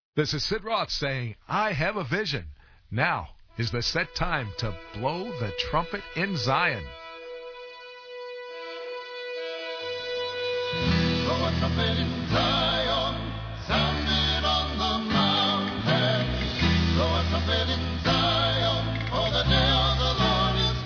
This is Sid Roth saying, I have a vision. Now is the set time to blow the trumpet in Zion. Blow a trumpet in Zion, sound it on the mountain. Blow a trumpet in Zion, for the day of the Lord is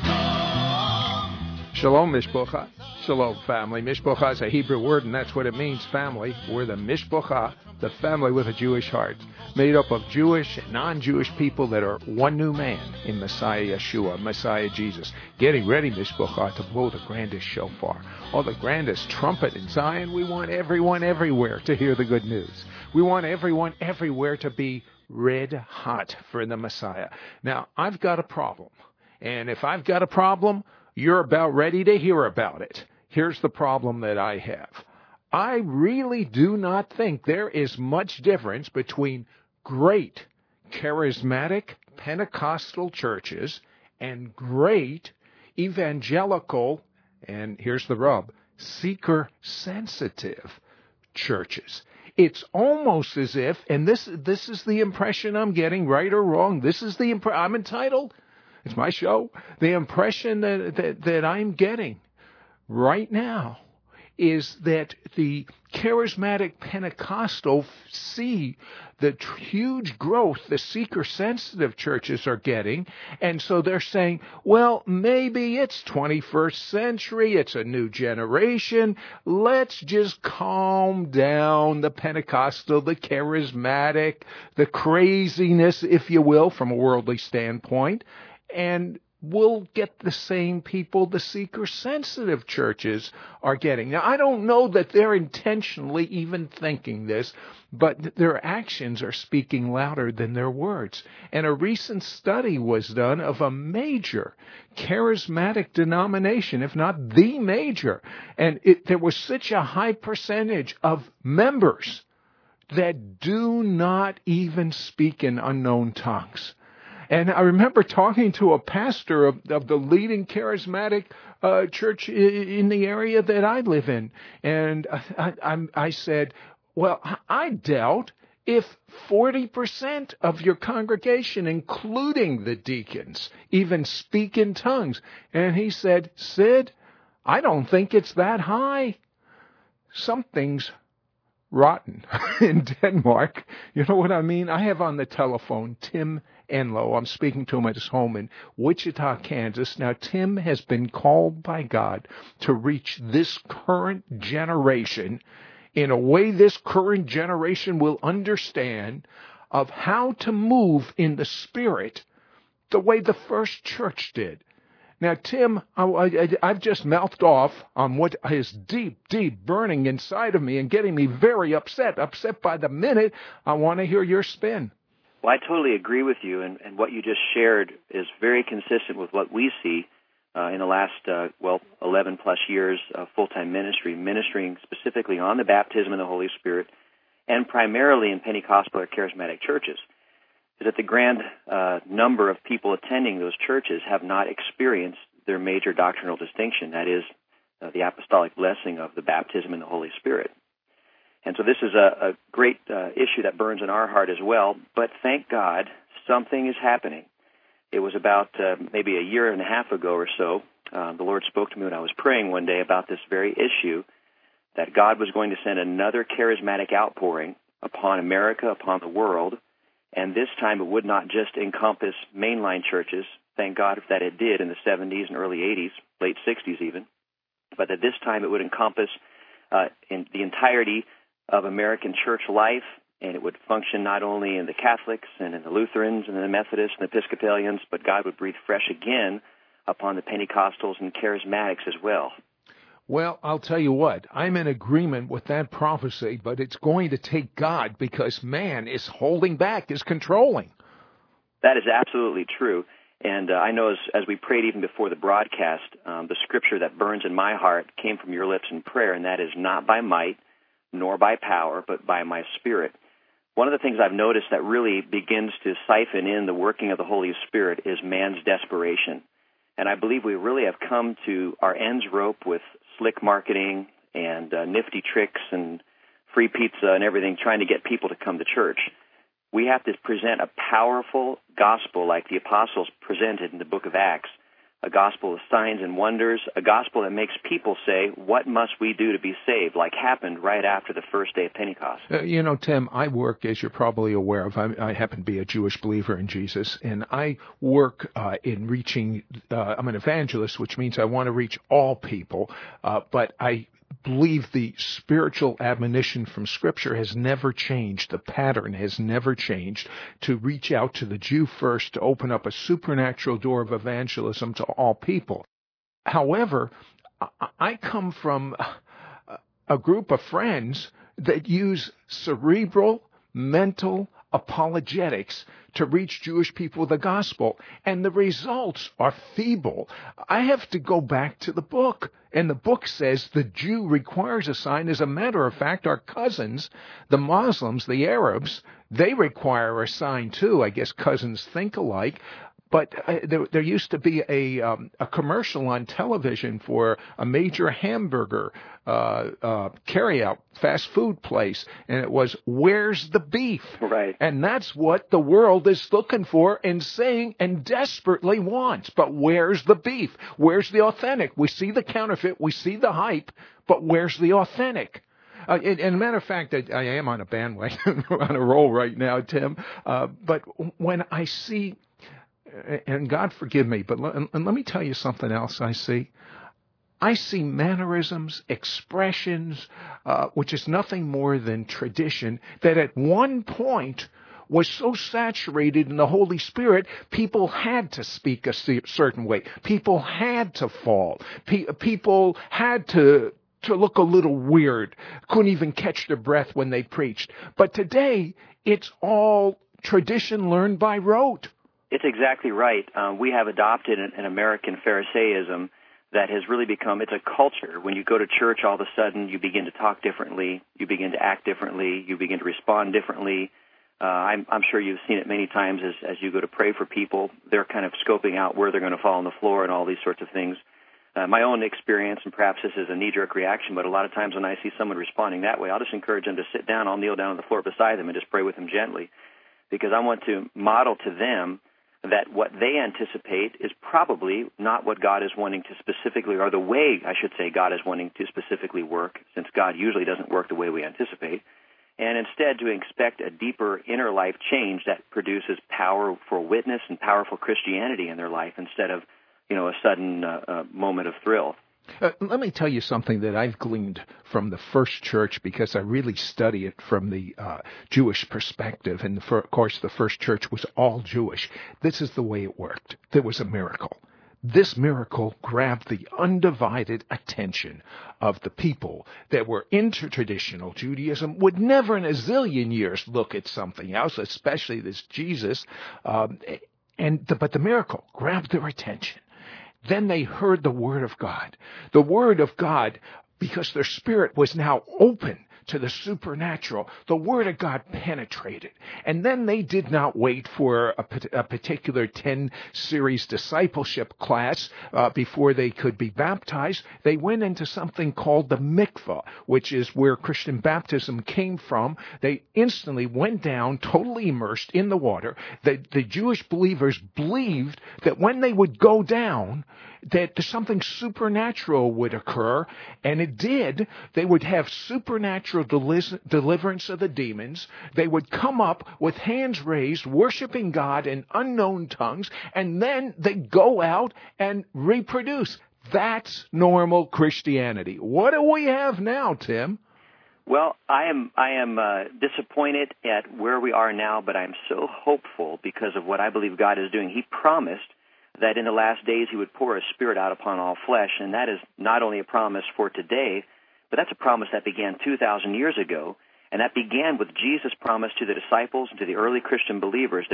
come. Shalom, Mishpocha. Shalom, family. Mishpocha is a Hebrew word, and that's what it means, family. We're the Mishpocha, the family with a Jewish heart, made up of Jewish and non-Jewish people that are one new man in Messiah Yeshua, Messiah Jesus. Getting ready, Mishpocha, to blow the grandest shofar, or the grandest trumpet in Zion. We want everyone everywhere to hear the good news. We want everyone everywhere to be red hot for the Messiah. Now, I've got a problem, and if I've got a problem, you're about ready to hear about it. Here's the problem that I have. I really do not think there is much difference between great charismatic Pentecostal churches and great evangelical, and here's the rub, seeker-sensitive churches. It's almost as if, and this is the impression I'm getting, right or wrong, this is the I'm entitled, it's my show, the impression that I'm getting right now is that the charismatic Pentecostal see the huge growth the seeker-sensitive churches are getting, and so they're saying, well, maybe it's 21st century, it's a new generation, let's just calm down the Pentecostal, the charismatic, the craziness, if you will, from a worldly standpoint, and we'll get the same people the seeker-sensitive churches are getting. Now, I don't know that they're intentionally even thinking this, but their actions are speaking louder than their words. And a recent study was done of a major charismatic denomination, if not the major, and there was such a high percentage of members that do not even speak in unknown tongues. And I remember talking to a pastor of the leading charismatic church in the area that I live in. And I said, well, I doubt if 40% of your congregation, including the deacons, even speak in tongues. And he said, Sid, I don't think it's that high. Something's rotten in Denmark. You know what I mean? I have on the telephone Tim Enlow. I'm speaking to him at his home in Wichita, Kansas. Now, Tim has been called by God to reach this current generation in a way this current generation will understand of how to move in the Spirit the way the first church did. Now, Tim, I've just mouthed off on what is deep, deep burning inside of me and getting me very upset by the minute. I want to hear your spin. Well, I totally agree with you, and what you just shared is very consistent with what we see in the last, 11-plus years of full-time ministry, ministering specifically on the baptism in the Holy Spirit, and primarily in Pentecostal or charismatic churches, is that the grand number of people attending those churches have not experienced their major doctrinal distinction, that is, the apostolic blessing of the baptism in the Holy Spirit. And so this is a great issue that burns in our heart as well, but thank God something is happening. It was about maybe a year and a half ago or so, the Lord spoke to me when I was praying one day about this very issue, that God was going to send another charismatic outpouring upon America, upon the world, and this time it would not just encompass mainline churches, thank God that it did in the 70s and early 80s, late 60s even, but that this time it would encompass in the entirety of American church life, and it would function not only in the Catholics and in the Lutherans and the Methodists and the Episcopalians, but God would breathe fresh again upon the Pentecostals and Charismatics as well. Well, I'll tell you what, I'm in agreement with that prophecy, but it's going to take God because man is holding back, is controlling. That is absolutely true. And I know as we prayed even before the broadcast, the scripture that burns in my heart came from your lips in prayer, and that is not by might nor by power, but by my Spirit. One of the things I've noticed that really begins to siphon in the working of the Holy Spirit is man's desperation. And I believe we really have come to our ends rope with slick marketing and nifty tricks and free pizza and everything, trying to get people to come to church. We have to present a powerful gospel like the apostles presented in the book of Acts, a gospel of signs and wonders, a gospel that makes people say, what must we do to be saved, like happened right after the first day of Pentecost. Tim, I work, as you're probably aware of, I happen to be a Jewish believer in Jesus, and I work in reaching, I'm an evangelist, which means I want to reach all people, but I believe the spiritual admonition from Scripture has never changed. The pattern has never changed to reach out to the Jew first, to open up a supernatural door of evangelism to all people. However, I come from a group of friends that use cerebral, mental apologetics to reach Jewish people with the gospel, and the results are feeble. I have to go back to the book, and the book says the Jew requires a sign. As a matter of fact, our cousins, the Muslims, the Arabs, they require a sign too. I guess cousins think alike. But there used to be a commercial on television for a major hamburger carry-out fast food place, and it was, "Where's the beef?" Right. And that's what the world is looking for and saying and desperately wants. But where's the beef? Where's the authentic? We see the counterfeit, we see the hype, but where's the authentic? And a matter of fact, I am on a bandwagon, on a roll right now, Tim. But when I see, and God forgive me, but let me tell you something else I see. I see mannerisms, expressions, which is nothing more than tradition, that at one point was so saturated in the Holy Spirit, people had to speak a certain way. People had to fall. People had to look a little weird, couldn't even catch their breath when they preached. But today, it's all tradition learned by rote. It's exactly right. We have adopted an American Pharisaism that has really become, it's a culture. When you go to church, all of a sudden you begin to talk differently, you begin to act differently, you begin to respond differently. I'm sure you've seen it many times as you go to pray for people. They're kind of scoping out where they're going to fall on the floor and all these sorts of things. My own experience, and perhaps this is a knee-jerk reaction, but a lot of times when I see someone responding that way, I'll just encourage them to sit down. I'll kneel down on the floor beside them and just pray with them gently, because I want to model to them that what they anticipate is probably not what God is wanting to specifically, or the way, I should say, God is wanting to specifically work, since God usually doesn't work the way we anticipate, and instead to expect a deeper inner life change that produces power for witness and powerful Christianity in their life instead of, a sudden moment of thrill. Let me tell you something that I've gleaned from the first church, because I really study it from the Jewish perspective. And of course, the first church was all Jewish. This is the way it worked. There was a miracle. This miracle grabbed the undivided attention of the people that were into traditional Judaism, would never in a zillion years look at something else, especially this Jesus. But the miracle grabbed their attention. Then they heard the Word of God. The Word of God, because their spirit was now open to the supernatural, the Word of God penetrated. And then they did not wait for a particular 10-series discipleship class before they could be baptized. They went into something called the mikvah, which is where Christian baptism came from. They instantly went down, totally immersed in the water. The Jewish believers believed that when they would go down, that something supernatural would occur, and it did. They would have supernatural deliverance of the demons. They would come up with hands raised, worshiping God in unknown tongues, and then they'd go out and reproduce. That's normal Christianity. What do we have now, Tim? Well, I am disappointed at where we are now, but I'm so hopeful because of what I believe God is doing. He promised that in the last days He would pour His Spirit out upon all flesh, and that is not only a promise for today, but that's a promise that began 2,000 years ago, and that began with Jesus' promise to the disciples and to the early Christian believers.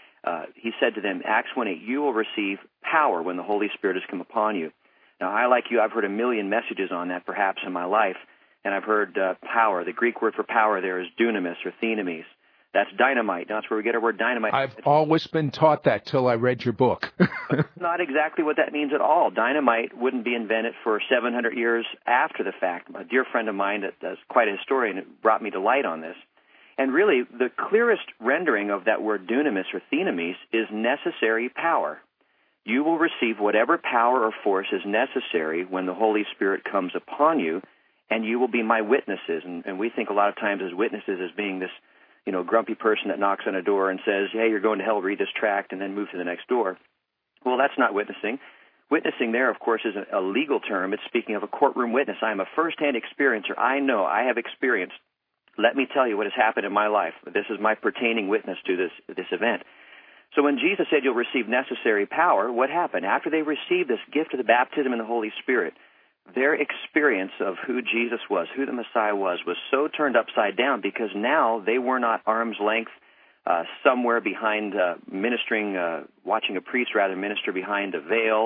He said to them, Acts 1:8, you will receive power when the Holy Spirit has come upon you. Now, I, like you, I've heard a million messages on that perhaps in my life, and I've heard power. The Greek word for power there is dunamis or thenamis. That's dynamite. That's where we get our word dynamite. I've always been taught that till I read your book. Not exactly what that means at all. Dynamite wouldn't be invented for 700 years after the fact. A dear friend of mine that's quite a historian brought me to light on this. And really, the clearest rendering of that word dunamis or thenamis is necessary power. You will receive whatever power or force is necessary when the Holy Spirit comes upon you, and you will be my witnesses. And we think a lot of times as witnesses as being this, grumpy person that knocks on a door and says, hey, you're going to hell, read this tract, and then move to the next door. Well, that's not witnessing. Witnessing there, of course, is a legal term. It's speaking of a courtroom witness. I am a first-hand experiencer. I know. I have experienced. Let me tell you what has happened in my life. This is my pertaining witness to this event. So when Jesus said you'll receive necessary power, what happened? After they received this gift of the baptism in the Holy Spirit, their experience of who Jesus was, who the Messiah was so turned upside down because now they were not arm's length somewhere behind ministering, watching a priest rather minister behind a veil,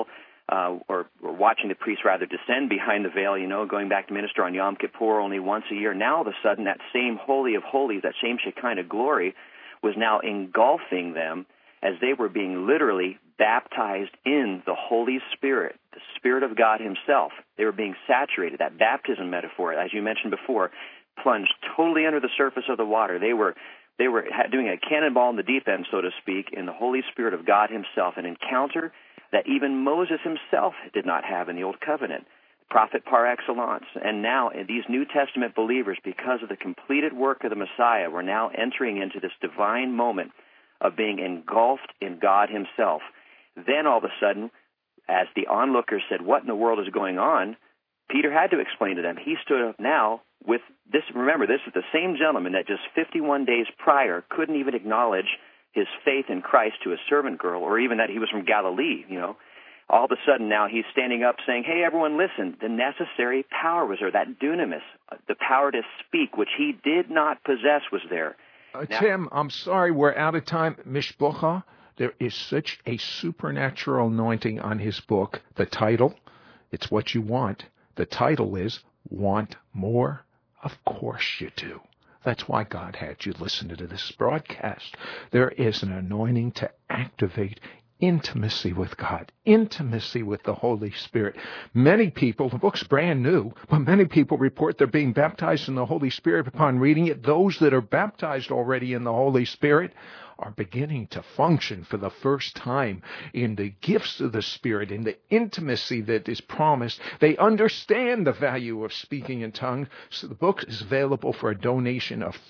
or watching the priest rather descend behind the veil, going back to minister on Yom Kippur only once a year. Now all of a sudden that same Holy of Holies, that same Shekinah glory was now engulfing them as they were being literally baptized in the Holy Spirit, the Spirit of God Himself. They were being saturated. That baptism metaphor, as you mentioned before, plunged totally under the surface of the water. They were doing a cannonball in the deep end, so to speak, in the Holy Spirit of God Himself, an encounter that even Moses himself did not have in the Old Covenant, prophet par excellence. And now these New Testament believers, because of the completed work of the Messiah, we're now entering into this divine moment of being engulfed in God Himself. Then all of a sudden, as the onlookers said, what in the world is going on? Peter had to explain to them. He stood up now with this. Remember, this is the same gentleman that just 51 days prior couldn't even acknowledge his faith in Christ to a servant girl, or even that he was from Galilee, All of a sudden now he's standing up saying, hey, everyone, listen, the necessary power was there, that dunamis, the power to speak, which he did not possess, was there. Tim, I'm sorry, we're out of time. Mishpocha, there is such a supernatural anointing on his book. The title, it's what you want. The title is Want More? Of course you do. That's why God had you listen to this broadcast. There is an anointing to activate intimacy with God, intimacy with the Holy Spirit. Many people, the book's brand new, but many people report they're being baptized in the Holy Spirit upon reading it. Those that are baptized already in the Holy Spirit are beginning to function for the first time in the gifts of the Spirit, in the intimacy that is promised. They understand the value of speaking in tongues. So the book is available for a donation of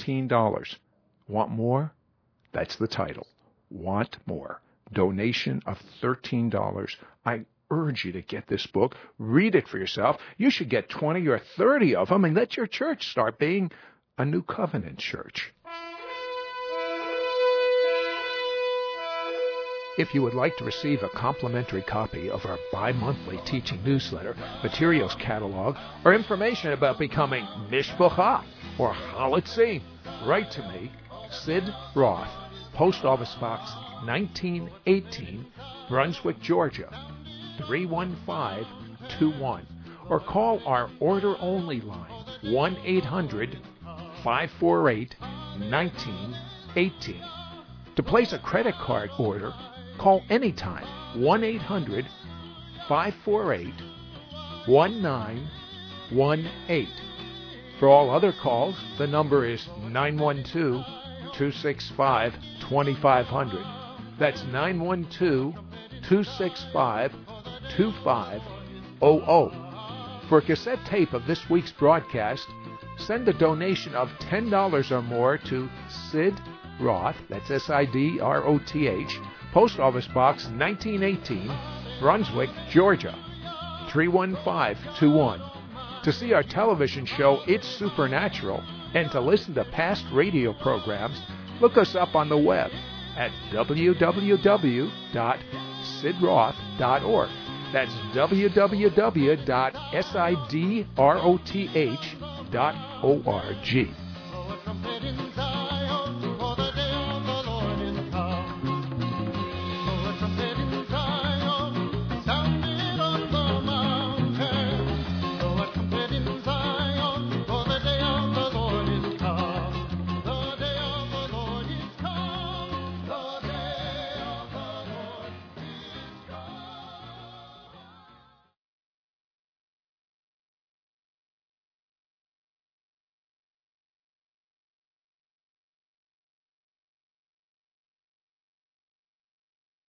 $13. Want more? That's the title. Want more? Donation of $13. I urge you to get this book. Read it for yourself. You should get 20 or 30 of them and let your church start being a New Covenant church. If you would like to receive a complimentary copy of our bi-monthly teaching newsletter, materials catalog, or information about becoming Mishpocha or Halitzi, write to me, Sid Roth, Post Office Box 1918, Brunswick, Georgia, 31521, or call our order-only line, 1-800-548-1918. To place a credit card order, call anytime, 1-800-548-1918. For all other calls, the number is 912-265-2500. That's 912-265-2500. For a cassette tape of this week's broadcast, send a donation of $10 or more to Sid Roth, that's S-I-D-R-O-T-H, Post Office Box 1918, Brunswick, Georgia, 31521. To see our television show, It's Supernatural, and to listen to past radio programs, look us up on the web at www.sidroth.org. That's www.sidroth.org.